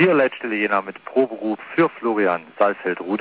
Hier Leitstelle Jena mit Proberuf für Florian Saalfeld-Rude.